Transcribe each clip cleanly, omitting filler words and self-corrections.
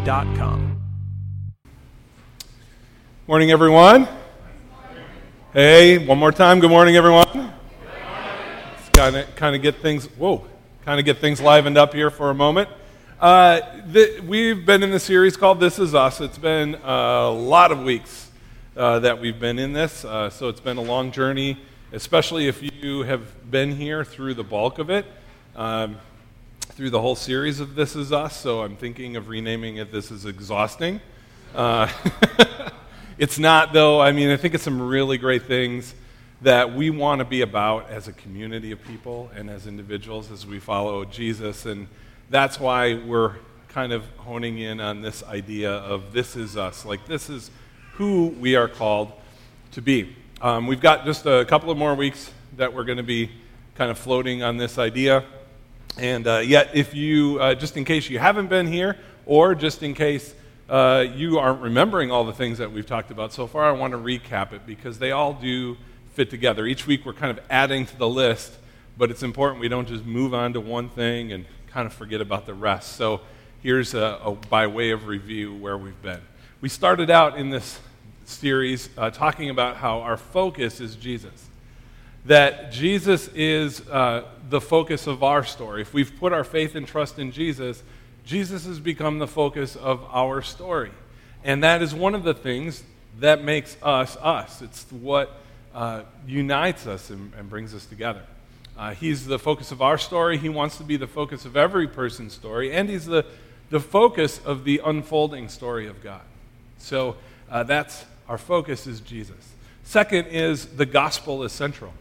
www.thebridgeoflife.com. Morning, everyone. Hey, one more time. Good morning, everyone. Let's kind of get things livened up here for a moment. We've been in the series called This Is Us. It's been a lot of weeks that we've been in this, so it's been a long journey, especially if you have been here through the bulk of it, through the whole series of This Is Us. So I'm thinking of renaming it This Is Exhausting. It's not, though. I mean, I think it's some really great things that we want to be about as a community of people and as individuals as we follow Jesus. And that's why we're kind of honing in on this idea of this is us. Like, this is who we are called to be. We've got just a couple of more weeks that we're going to be kind of floating on this idea. And yet, if you, just in case you haven't been here, or just in case you aren't remembering all the things that we've talked about so far, I want to recap it because they all do fit together. Each week we're kind of adding to the list, but it's important we don't just move on to one thing and kind of forget about the rest. So here's by way of review where we've been. We started out in this series talking about how our focus is Jesus. That Jesus is the focus of our story. If we've put our faith and trust in Jesus, Jesus has become the focus of our story. And that is one of the things that makes us us. It's what unites us and brings us together. He's the focus of our story. He wants to be the focus of every person's story. And he's the focus of the unfolding story of God. So that's our focus is Jesus. Second is the gospel is central.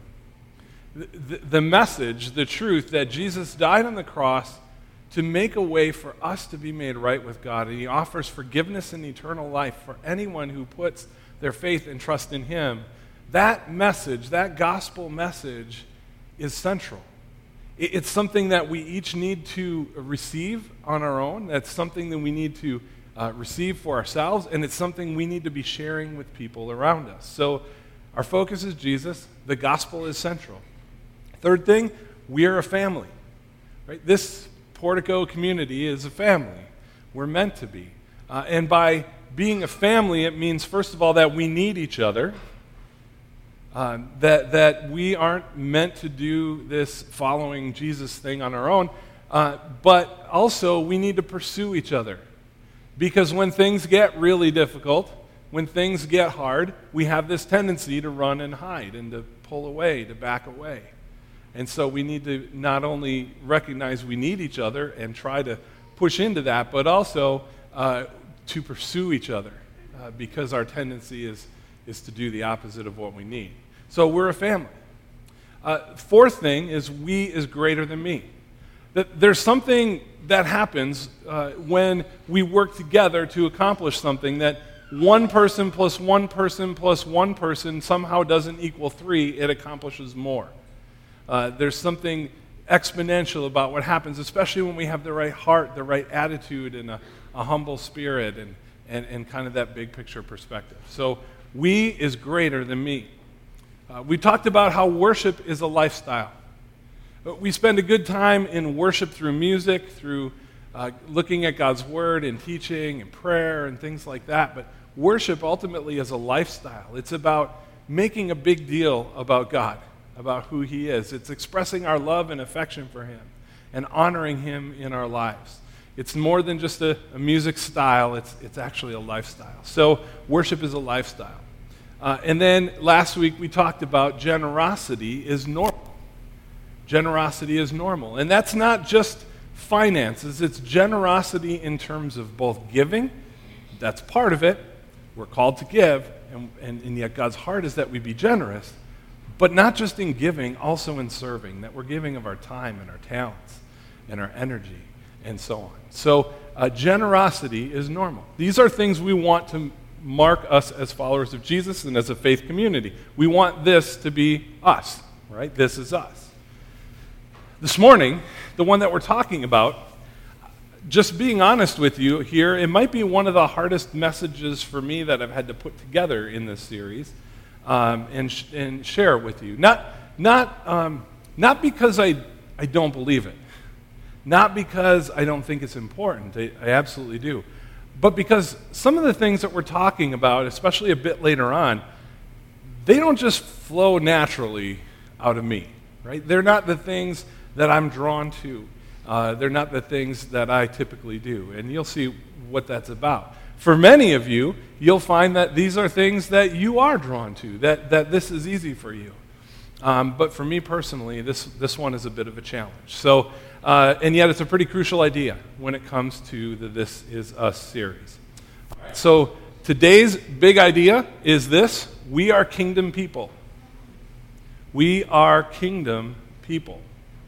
The message, the truth that Jesus died on the cross to make a way for us to be made right with God. And he offers forgiveness and eternal life for anyone who puts their faith and trust in him. That message, that gospel message, is central. It's something that we each need to receive on our own. That's something that we need to receive for ourselves, and it's something we need to be sharing with people around us. So our focus is Jesus. The gospel is central. Third thing, we are a family. Right? This Portico community is a family. We're meant to be. And by being a family, it means, first of all, that we need each other. That we aren't meant to do this following Jesus thing on our own. But also, we need to pursue each other. Because when things get really difficult, when things get hard, we have this tendency to run and hide and to pull away, to back away. And so we need to not only recognize we need each other and try to push into that, but also to pursue each other because our tendency is to do the opposite of what we need. So we're a family. Fourth thing is we is greater than me. That there's something that happens when we work together to accomplish something that one person plus one person plus one person somehow doesn't equal three, it accomplishes more. There's something exponential about what happens, especially when we have the right heart, the right attitude, and a humble spirit, and kind of that big picture perspective. So we is greater than me. We talked about how worship is a lifestyle. We spend a good time in worship through music, through looking at God's Word and teaching and prayer and things like that, but worship ultimately is a lifestyle. It's about making a big deal about God, about who he is. It's expressing our love and affection for him and honoring him in our lives. It's more than just a music style. It's actually a lifestyle. So worship is a lifestyle. And then last week we talked about generosity is normal. Generosity is normal. And that's not just finances. It's generosity in terms of both giving. That's part of it. We're called to give. And yet God's heart is that we be generous. But not just in giving, also in serving, that we're giving of our time and our talents and our energy and so on. So generosity is normal. These are things we want to mark us as followers of Jesus and as a faith community. We want this to be us, right? This is us. This morning, the one that we're talking about, just being honest with you here, it might be one of the hardest messages for me that I've had to put together in this series. And share with you. Not because I don't believe it. Not because I don't think it's important. I absolutely do. but because some of the things that we're talking about, especially a bit later on, they don't just flow naturally out of me, right? They're not the things that I'm drawn to. They're not the things that I typically do, and you'll see what that's about. For many of you, you'll find that these are things that you are drawn to, that this is easy for you. But for me personally, this one is a bit of a challenge. So, and yet it's a pretty crucial idea when it comes to the This Is Us series. So today's big idea is this: we are kingdom people. We are kingdom people.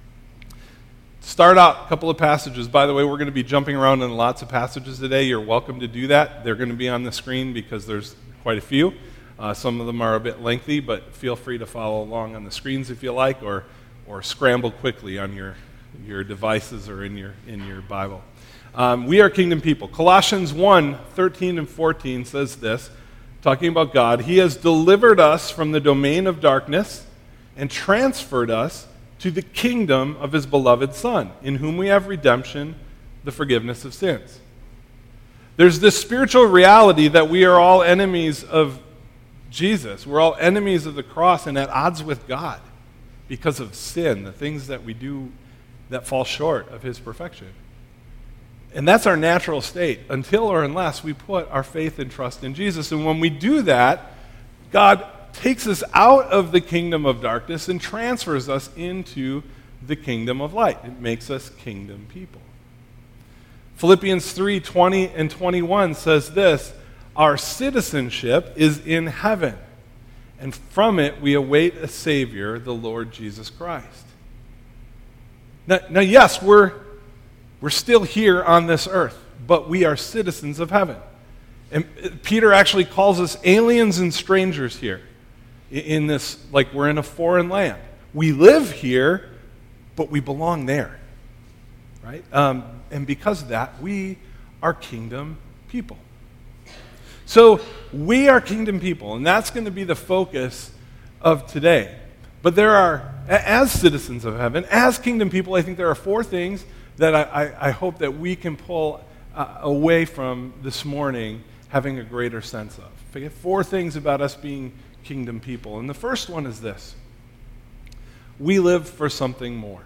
Start out a couple of passages. By the way, we're going to be jumping around in lots of passages today. You're welcome to do that. They're going to be on the screen because there's quite a few. Some of them are a bit lengthy, but feel free to follow along on the screens if you like, or scramble quickly on your devices or in your Bible. We are kingdom people. Colossians 1:13 and 14 says this, talking about God: He has delivered us from the domain of darkness and transferred us to the kingdom of His beloved Son, in whom we have redemption, the forgiveness of sins. There's this spiritual reality that we are all enemies of Jesus. We're all enemies of the cross and at odds with God because of sin, the things that we do that fall short of His perfection. And that's our natural state until or unless we put our faith and trust in Jesus. And when we do that, God takes us out of the kingdom of darkness and transfers us into the kingdom of light. It makes us kingdom people. Philippians 3:20 and 21 says this: our citizenship is in heaven, and from it we await a Savior, the Lord Jesus Christ. Now yes, we're still here on this earth, but we are citizens of heaven. And Peter actually calls us aliens and strangers here. In this, like we're in a foreign land. We live here, but we belong there, right? And because of that, we are kingdom people. So we are kingdom people, and that's going to be the focus of today. But there are, as citizens of heaven, as kingdom people, I think there are four things that I hope that we can pull away from this morning having a greater sense of. Four things about us being kingdom people. And the first one is this: we live for something more.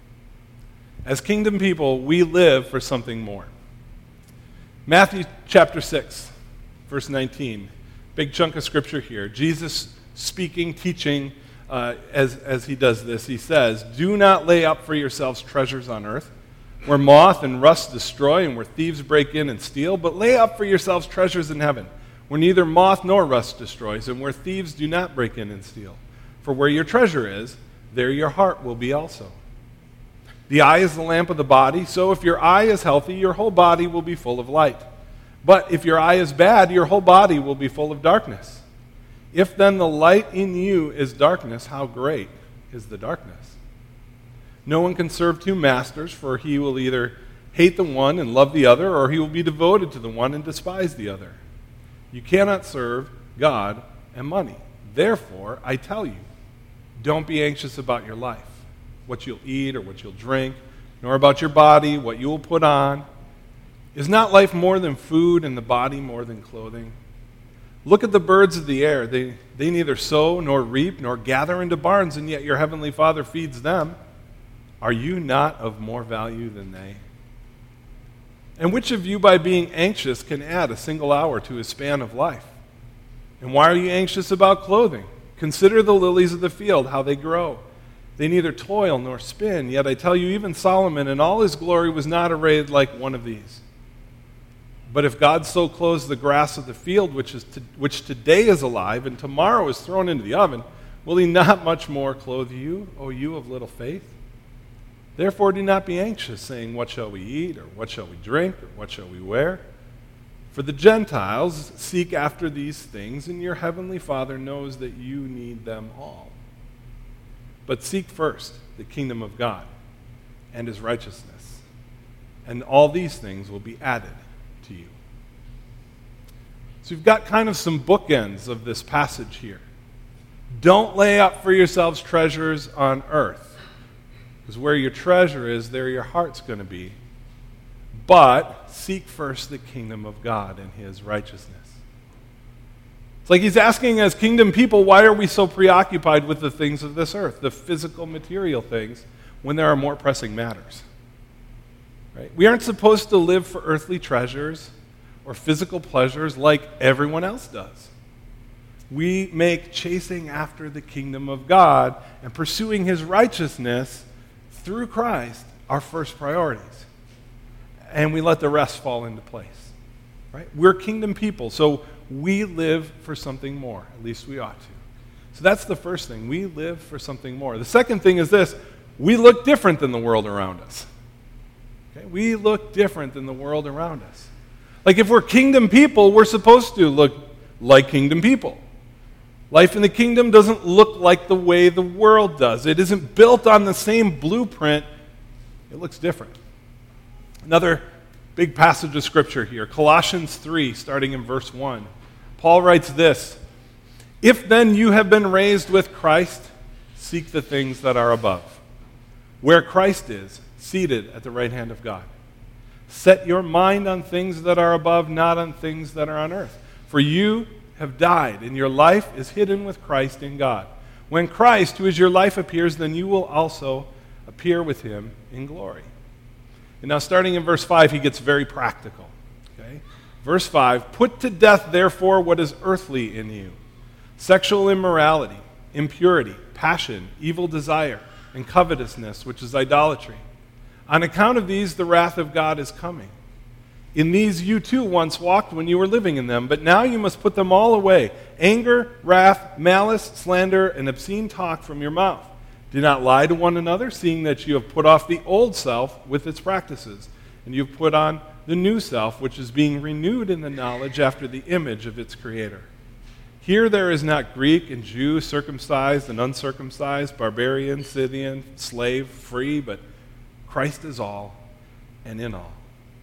As kingdom people, we live for something more. Matthew chapter 6, verse 19. Big chunk of scripture here. Jesus speaking, teaching, as he does this, he says, "Do not lay up for yourselves treasures on earth, where moth and rust destroy and where thieves break in and steal, but lay up for yourselves treasures in heaven, where neither moth nor rust destroys, and where thieves do not break in and steal. For where your treasure is, there your heart will be also. The eye is the lamp of the body, so if your eye is healthy, your whole body will be full of light. But if your eye is bad, your whole body will be full of darkness. If then the light in you is darkness, how great is the darkness? No one can serve two masters, for he will either hate the one and love the other, or he will be devoted to the one and despise the other. You cannot serve God and money. Therefore, I tell you, don't be anxious about your life, what you'll eat or what you'll drink, nor about your body, what you will put on. Is not life more than food and the body more than clothing? Look at the birds of the air. They neither sow nor reap nor gather into barns, and yet your heavenly Father feeds them. Are you not of more value than they? And which of you, by being anxious, can add a single hour to his span of life? And why are you anxious about clothing? Consider the lilies of the field, how they grow. They neither toil nor spin, yet I tell you, even Solomon in all his glory was not arrayed like one of these. But if God so clothes the grass of the field, which today is alive and tomorrow is thrown into the oven, will he not much more clothe you, O you of little faith? Therefore do not be anxious, saying, what shall we eat, or what shall we drink, or what shall we wear? For the Gentiles seek after these things, and your heavenly Father knows that you need them all. But seek first the kingdom of God and his righteousness, and all these things will be added to you. So you've got kind of some bookends of this passage here. Don't lay up for yourselves treasures on earth, because where your treasure is, there your heart's going to be. but seek first the kingdom of God and his righteousness. It's like he's asking, as kingdom people, why are we so preoccupied with the things of this earth, the physical, material things, when there are more pressing matters? Right? We aren't supposed to live for earthly treasures or physical pleasures like everyone else does. We make chasing after the kingdom of God and pursuing his righteousness through Christ our first priorities. And we let the rest fall into place. Right? We're kingdom people, so we live for something more. At least we ought to. So that's the first thing. We live for something more. The second thing is this: we look different than the world around us. Okay? We look different than the world around us. Like if we're kingdom people, we're supposed to look like kingdom people. Life in the kingdom doesn't look like the way the world does. It isn't built on the same blueprint. It looks different. Another big passage of Scripture here, Colossians 3, starting in verse 1. Paul writes this: "If then you have been raised with Christ, seek the things that are above, where Christ is, seated at the right hand of God. Set your mind on things that are above, not on things that are on earth. For you have died, and your life is hidden with Christ in God. When Christ, who is your life, appears, then you will also appear with him in glory." And now starting in verse 5, he gets very practical. Okay? Verse 5, "Put to death, therefore, what is earthly in you: sexual immorality, impurity, passion, evil desire, and covetousness, which is idolatry. On account of these, the wrath of God is coming. In these you too once walked when you were living in them, but now you must put them all away: anger, wrath, malice, slander, and obscene talk from your mouth. Do not lie to one another, seeing that you have put off the old self with its practices, and you have put on the new self, which is being renewed in the knowledge after the image of its creator. Here there is not Greek and Jew, circumcised and uncircumcised, barbarian, Scythian, slave, free, but Christ is all and in all."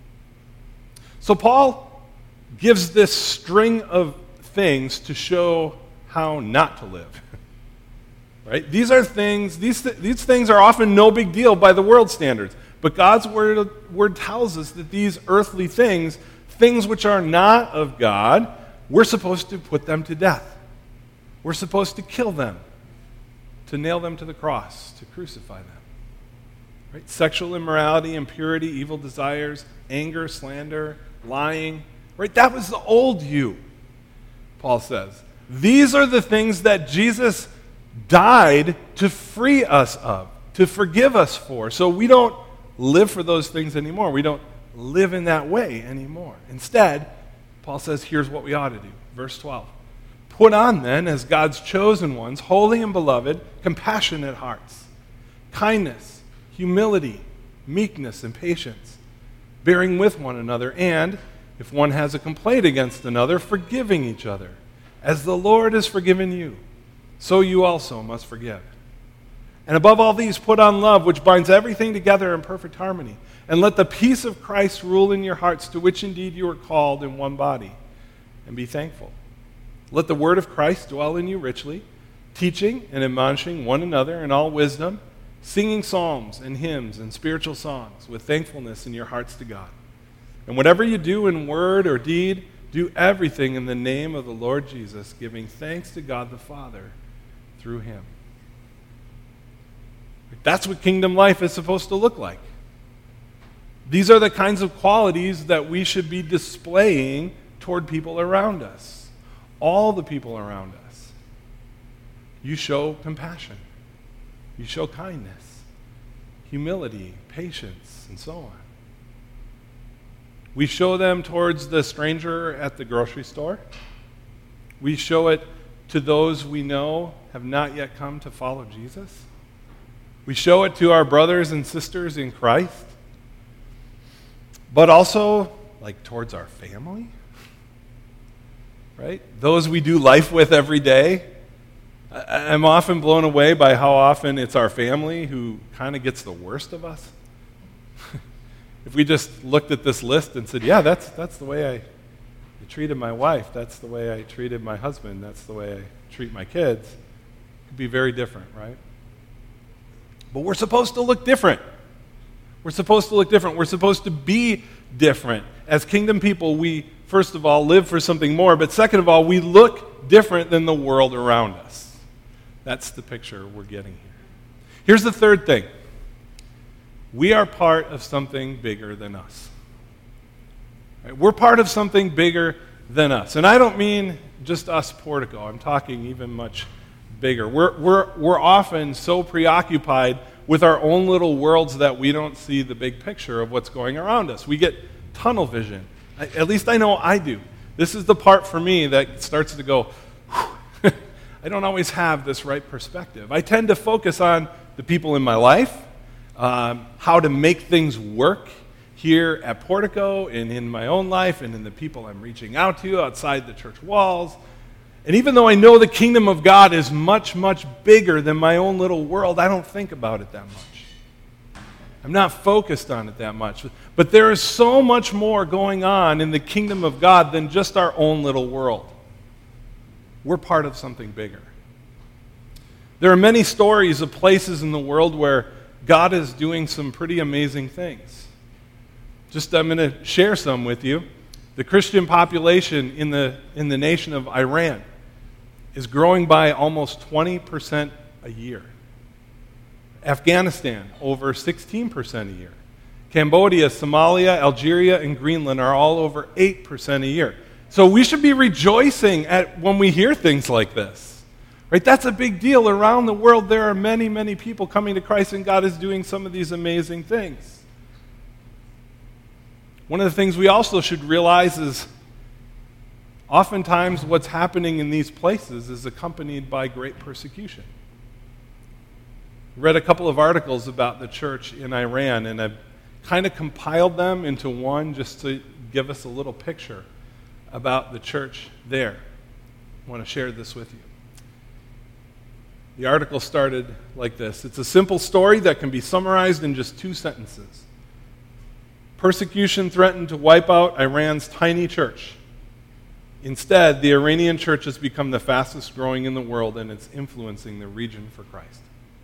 So Paul gives this string of things to show how not to live. Right? These things are often no big deal by the world standards. But God's word tells us that these earthly things which are not of God, we're supposed to put them to death. We're supposed to kill them, to nail them to the cross, to crucify them. Right? Sexual immorality, impurity, evil desires, anger, slander, lying. Right? That was the old you, Paul says. These are the things that Jesus died to free us of, to forgive us for. So we don't live for those things anymore. We don't live in that way anymore. Instead, Paul says, here's what we ought to do. Verse 12. "Put on then, as God's chosen ones, holy and beloved, compassionate hearts, kindness, humility, meekness, and patience, bearing with one another, and, if one has a complaint against another, forgiving each other. As the Lord has forgiven you, so you also must forgive. And above all these, put on love, which binds everything together in perfect harmony. And let the peace of Christ rule in your hearts, to which indeed you are called in one body. And be thankful. Let the word of Christ dwell in you richly, teaching and admonishing one another in all wisdom, singing psalms and hymns and spiritual songs with thankfulness in your hearts to God. And whatever you do in word or deed, do everything in the name of the Lord Jesus, giving thanks to God the Father through him." That's what kingdom life is supposed to look like. These are the kinds of qualities that we should be displaying toward people around us. All the people around us. You show compassion. You show kindness, humility, patience, and so on. We show them towards the stranger at the grocery store. We show it to those we know have not yet come to follow Jesus. We show it to our brothers and sisters in Christ, but also like towards our family, right? Those we do life with every day. I'm often blown away by how often it's our family who kind of gets the worst of us. If we just looked at this list and said, yeah, that's the way I treated my wife, that's the way I treated my husband, that's the way I treat my kids, it could be very different, right? But we're supposed to look different. We're supposed to look different. We're supposed to be different. As kingdom people, we, first of all, live for something more, but second of all, we look different than the world around us. That's the picture we're getting here. Here's the third thing. We are part of something bigger than us. Right? We're part of something bigger than us. And I don't mean just us, Portico. I'm talking even much bigger. We're often so preoccupied with our own little worlds that we don't see the big picture of what's going around us. We get tunnel vision. At least I know I do. This is the part for me that starts to go, I don't always have this right perspective. I tend to focus on the people in my life, how to make things work here at Portico and in my own life and in the people I'm reaching out to outside the church walls. And even though I know the kingdom of God is much, much bigger than my own little world, I don't think about it that much. I'm not focused on it that much. But there is so much more going on in the kingdom of God than just our own little world. We're part of something bigger. There are many stories of places in the world where God is doing some pretty amazing things. I'm going to share some with you. The Christian population in the nation of Iran is growing by almost 20% a year. Afghanistan, over 16% a year. Cambodia, Somalia, Algeria, and Greenland are all over 8% a year. So we should be rejoicing when we hear things like this. Right? That's a big deal. Around the world, there are many, many people coming to Christ, and God is doing some of these amazing things. One of the things we also should realize is oftentimes what's happening in these places is accompanied by great persecution. I read a couple of articles about the church in Iran, and I've kind of compiled them into one just to give us a little picture about the church there. I want to share this with you. The article started like this. It's a simple story that can be summarized in just 2 sentences. Persecution threatened to wipe out Iran's tiny church. Instead, the Iranian church has become the fastest growing in the world, and it's influencing the region for Christ.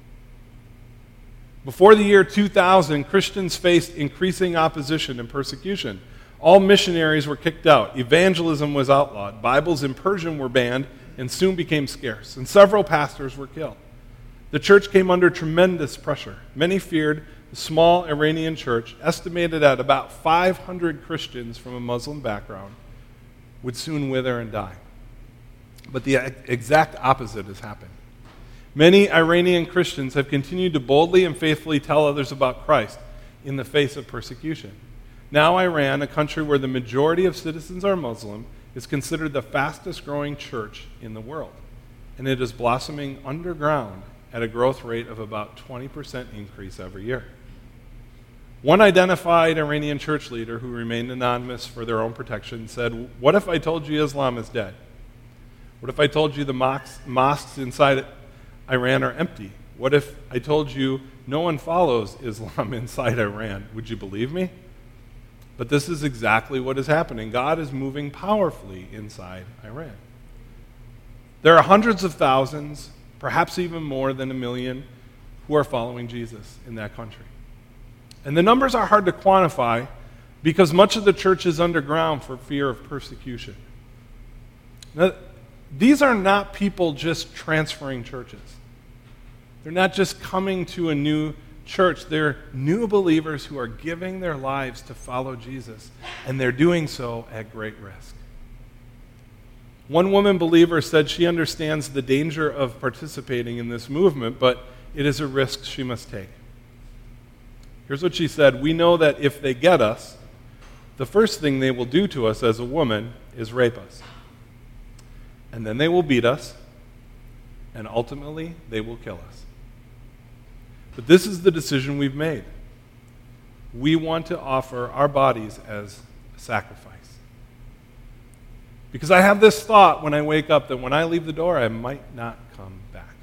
Before the year 2000, Christians faced increasing opposition and persecution. All missionaries were kicked out. Evangelism was outlawed. Bibles in Persian were banned and soon became scarce, and several pastors were killed. The church came under tremendous pressure. Many feared the small Iranian church, estimated at about 500 Christians from a Muslim background, would soon wither and die. But the exact opposite has happened. Many Iranian Christians have continued to boldly and faithfully tell others about Christ in the face of persecution. Now Iran, a country where the majority of citizens are Muslim, is considered the fastest growing church in the world. And it is blossoming underground at a growth rate of about 20% increase every year. One identified Iranian church leader who remained anonymous for their own protection said, "What if I told you Islam is dead? What if I told you the mosques inside Iran are empty? What if I told you no one follows Islam inside Iran? Would you believe me?" But this is exactly what is happening. God is moving powerfully inside Iran. There are hundreds of thousands, perhaps even more than 1 million, who are following Jesus in that country. And the numbers are hard to quantify because much of the church is underground for fear of persecution. Now, these are not people just transferring churches. They're not just coming to a new church. They're new believers who are giving their lives to follow Jesus, and they're doing so at great risk. One woman believer said she understands the danger of participating in this movement, but it is a risk she must take. Here's what she said: "We know that if they get us, the first thing they will do to us as a woman is rape us. And then they will beat us, and ultimately they will kill us. But this is the decision we've made. We want to offer our bodies as a sacrifice. Because I have this thought when I wake up that when I leave the door, I might not come back."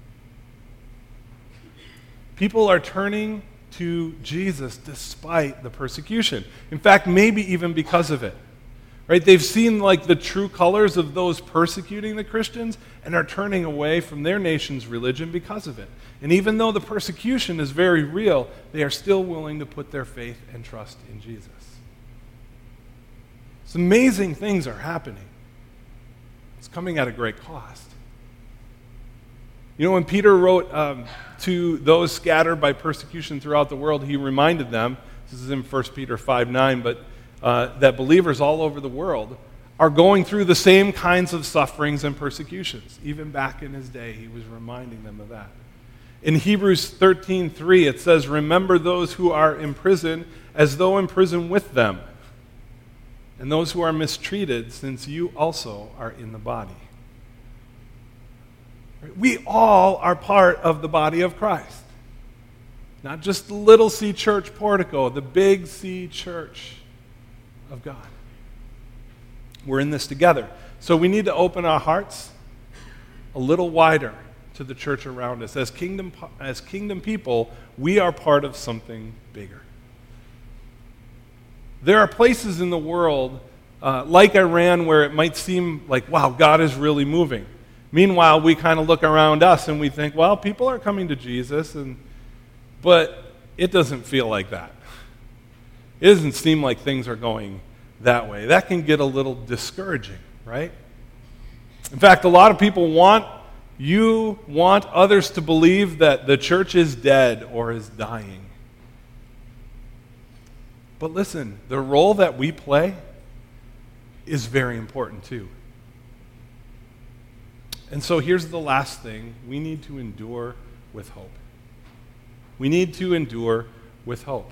People are turning to Jesus despite the persecution. In fact, maybe even because of it. Right? They've seen like the true colors of those persecuting the Christians and are turning away from their nation's religion because of it. And even though the persecution is very real, they are still willing to put their faith and trust in Jesus. Some amazing things are happening. It's coming at a great cost. You know, when Peter wrote to those scattered by persecution throughout the world, he reminded them, this is in 1 Peter 5:9, but that believers all over the world are going through the same kinds of sufferings and persecutions. Even back in his day, he was reminding them of that. In Hebrews 13:3, it says, "Remember those who are in prison as though in prison with them, and those who are mistreated, since you also are in the body." We all are part of the body of Christ. Not just the little C church Portico, the big C church of God. We're in this together. So we need to open our hearts a little wider to the church around us. As kingdom people, we are part of something bigger. There are places in the world, like Iran, where it might seem like, wow, God is really moving. Meanwhile, we kind of look around us and we think, well, people are coming to Jesus, but it doesn't feel like that. It doesn't seem like things are going that way. That can get a little discouraging, right? In fact, a lot of people want others to believe that the church is dead or is dying. But listen, the role that we play is very important too. And so here's the last thing. We need to endure with hope. We need to endure with hope.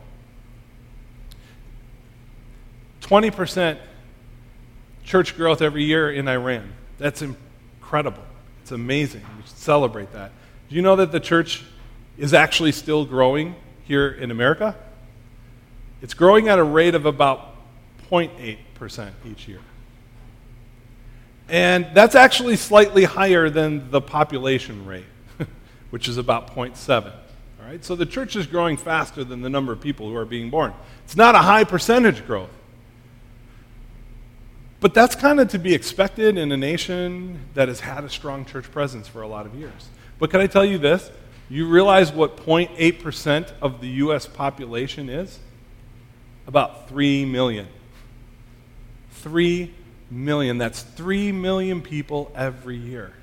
20% church growth every year in Iran. That's incredible. It's amazing. We should celebrate that. Do you know that the church is actually still growing here in America? It's growing at a rate of about 0.8% each year. And that's actually slightly higher than the population rate, which is about 0.7. All right? So the church is growing faster than the number of people who are being born. It's not a high percentage growth. But that's kind of to be expected in a nation that has had a strong church presence for a lot of years. But can I tell you this? You realize what 0.8% of the U.S. population is? About 3 million. 3 million. That's 3 million people every year.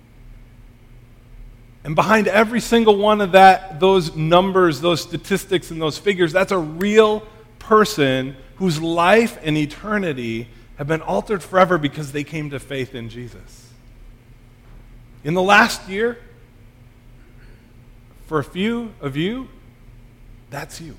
And behind every single one of those numbers, those statistics, and those figures, that's a real person whose life and eternity have been altered forever because they came to faith in Jesus. In the last year, for a few of you, that's you.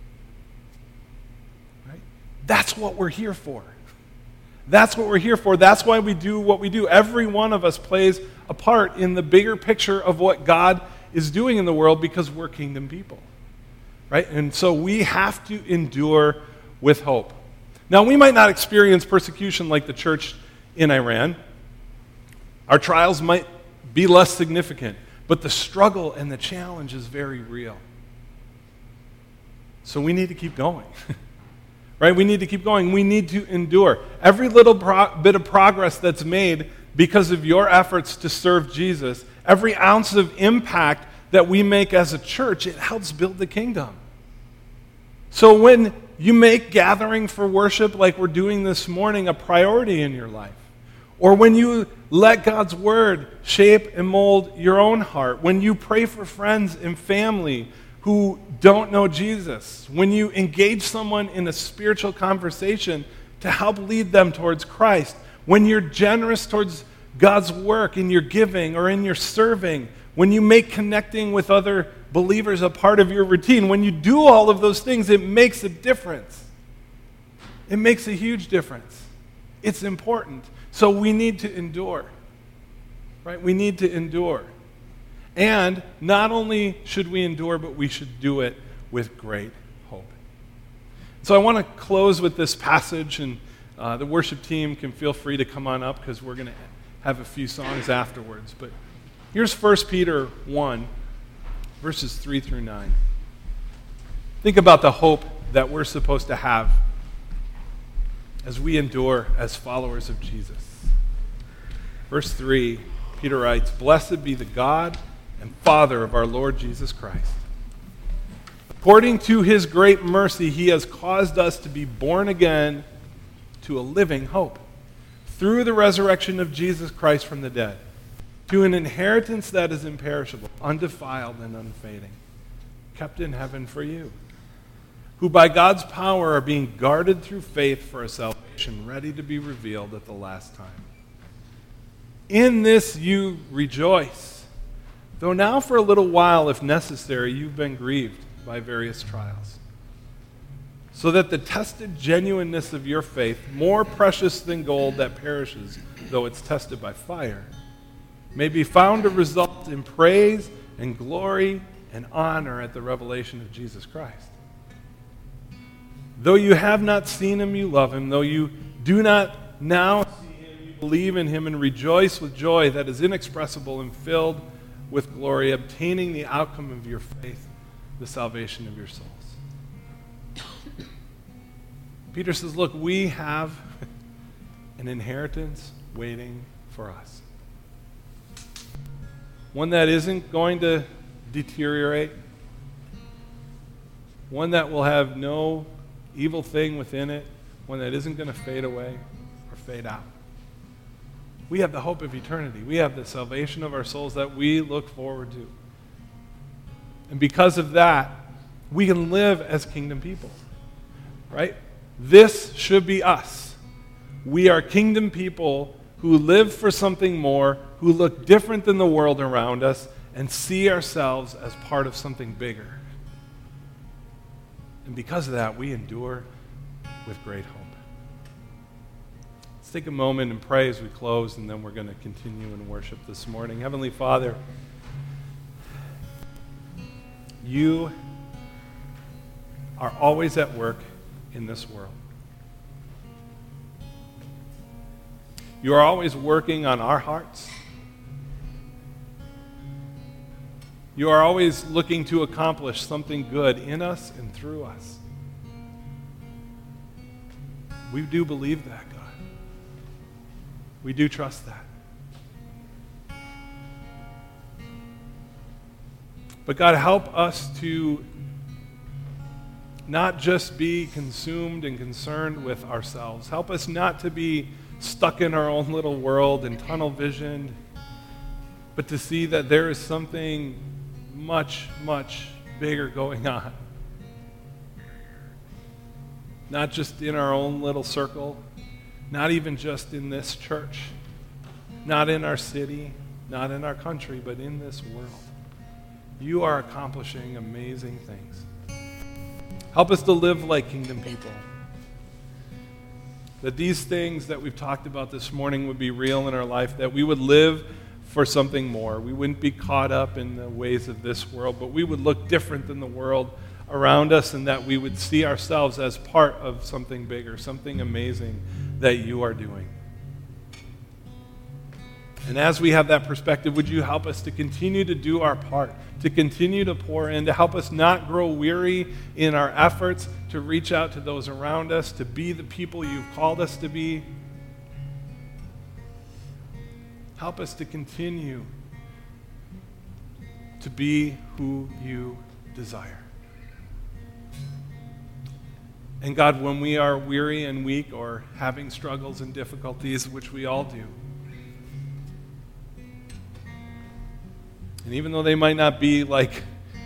Right? That's what we're here for. That's what we're here for. That's why we do what we do. Every one of us plays a part in the bigger picture of what God is doing in the world because we're kingdom people. Right? And so we have to endure with hope. Now, we might not experience persecution like the church in Iran. Our trials might be less significant, but the struggle and the challenge is very real. So we need to keep going. Right? We need to keep going. We need to endure. Every little bit of progress that's made because of your efforts to serve Jesus, every ounce of impact that we make as a church, it helps build the kingdom. So when you make gathering for worship like we're doing this morning a priority in your life, or when you let God's word shape and mold your own heart, when you pray for friends and family who don't know Jesus, when you engage someone in a spiritual conversation to help lead them towards Christ, when you're generous towards God's work in your giving or in your serving, when you make connecting with other believers a part of your routine, when you do all of those things, it makes a difference. It makes a huge difference. It's important. So we need to endure. Right? We need to endure. And not only should we endure, but we should do it with great hope. So I want to close with this passage, and the worship team can feel free to come on up because we're going to have a few songs afterwards. But here's 1 Peter 1, verses 3 through 9. Think about the hope that we're supposed to have as we endure as followers of Jesus. Verse 3, Peter writes, "Blessed be the God and Father of our Lord Jesus Christ. According to his great mercy, he has caused us to be born again to a living hope through the resurrection of Jesus Christ from the dead, to an inheritance that is imperishable, undefiled, and unfading, kept in heaven for you, who by God's power are being guarded through faith for a salvation ready to be revealed at the last time. In this you rejoice, though now for a little while, if necessary, you've been grieved by various trials, so that the tested genuineness of your faith, more precious than gold that perishes, though it's tested by fire, may be found to result in praise and glory and honor at the revelation of Jesus Christ. Though you have not seen him, you love him. Though you do not now see him, you believe in him and rejoice with joy that is inexpressible and filled with glory, obtaining the outcome of your faith, the salvation of your souls. Peter says, look, we have an inheritance waiting for us. One that isn't going to deteriorate. One that will have no evil thing within it. One that isn't going to fade away or fade out. We have the hope of eternity. We have the salvation of our souls that we look forward to. And because of that, we can live as kingdom people. Right? This should be us. We are kingdom people who live for something more, who look different than the world around us, and see ourselves as part of something bigger. And because of that, we endure with great hope. Let's take a moment and pray as we close, and then we're going to continue in worship this morning. Heavenly Father, you are always at work in this world. You are always working on our hearts. You are always looking to accomplish something good in us and through us. We do believe that, God. We do trust that. But God, help us to not just be consumed and concerned with ourselves. Help us not to be stuck in our own little world and tunnel visioned, but to see that there is something much, much bigger going on. Not just in our own little circle, not even just in this church, not in our city, not in our country, but in this world. You are accomplishing amazing things. Help us to live like kingdom people. That these things that we've talked about this morning would be real in our life, that we would live for something more. We wouldn't be caught up in the ways of this world, but we would look different than the world around us, and that we would see ourselves as part of something bigger, something amazing that you are doing. And as we have that perspective, would you help us to continue to do our part, to continue to pour in, to help us not grow weary in our efforts to reach out to those around us, to be the people you've called us to be. Help us to continue to be who you desire. And God, when we are weary and weak or having struggles and difficulties, which we all do, and even though they might not be like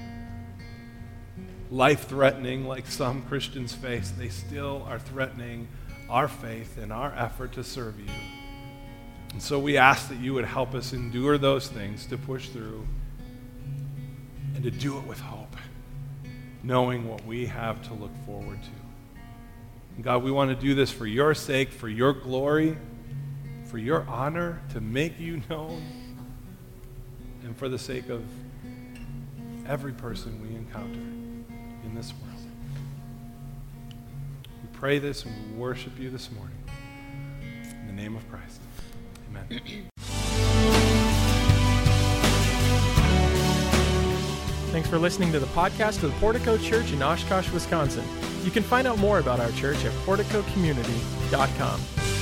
life-threatening like some Christians face, they still are threatening our faith and our effort to serve you. And so we ask that you would help us endure those things, to push through, and to do it with hope, knowing what we have to look forward to. And God, we want to do this for your sake, for your glory, for your honor, to make you known, and for the sake of every person we encounter in this world. We pray this and we worship you this morning. In the name of Christ. Amen. Thanks for listening to the podcast of the Portico Church in Oshkosh, Wisconsin. You can find out more about our church at porticocommunity.com.